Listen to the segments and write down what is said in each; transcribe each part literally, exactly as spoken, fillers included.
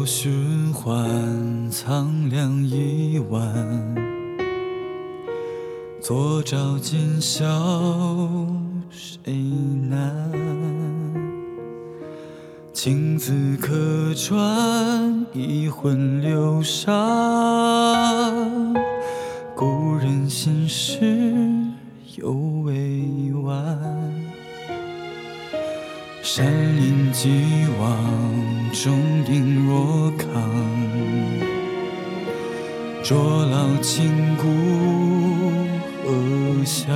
循环，苍凉一晚，昨朝今宵谁难？情字客船，一魂流沙，故人心事犹未完。山林既往，钟鼎若康，浊老琴鼓何响？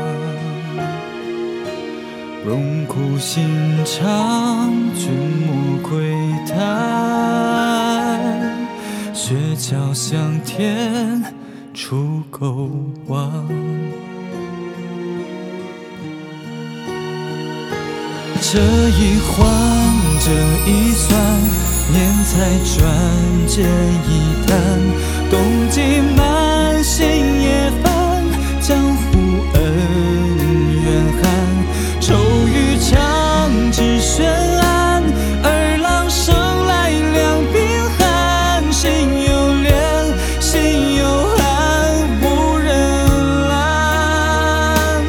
荣枯心肠，君莫窥探。雪橇向天，出沟望。这一换，这一算，年才转，借一弹，冬季满，心也烦，江湖恩怨寒，愁与长只喧安，二郎生来两鬓寒，心有怜，心有寒，无人拦。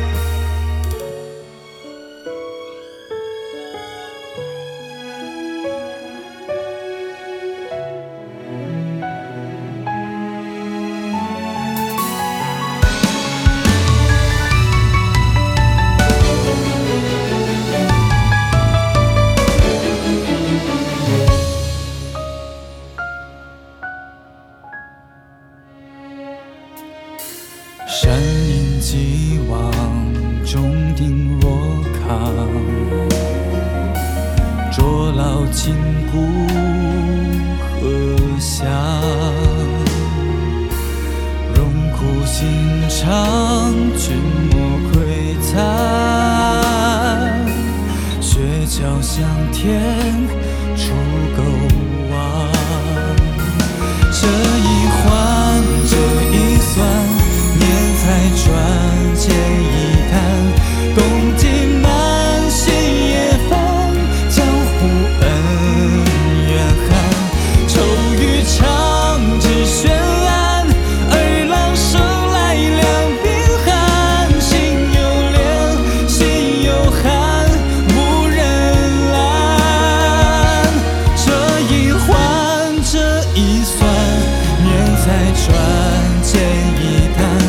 山林既往，钟鼎若康，浊老琴鼓何响？荣枯心肠，君莫窥探。雪橇向天，出沟望。这一换，这一算，年才转，借一弹，冬季满，心也烦，江湖恩怨寒，愁与长只喧安，二郎生来两鬓寒，心有怜，心有寒，无人拦。这一换，这一算，年才转，借一弹，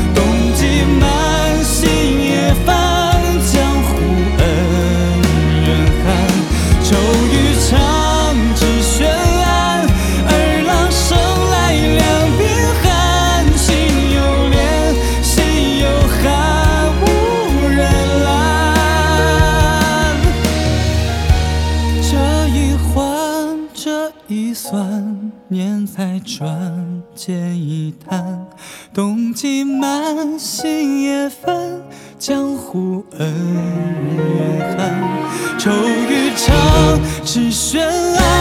一算，年才转，借一弹，冬季满，心也烦，江湖恩怨寒，愁与长只喧安。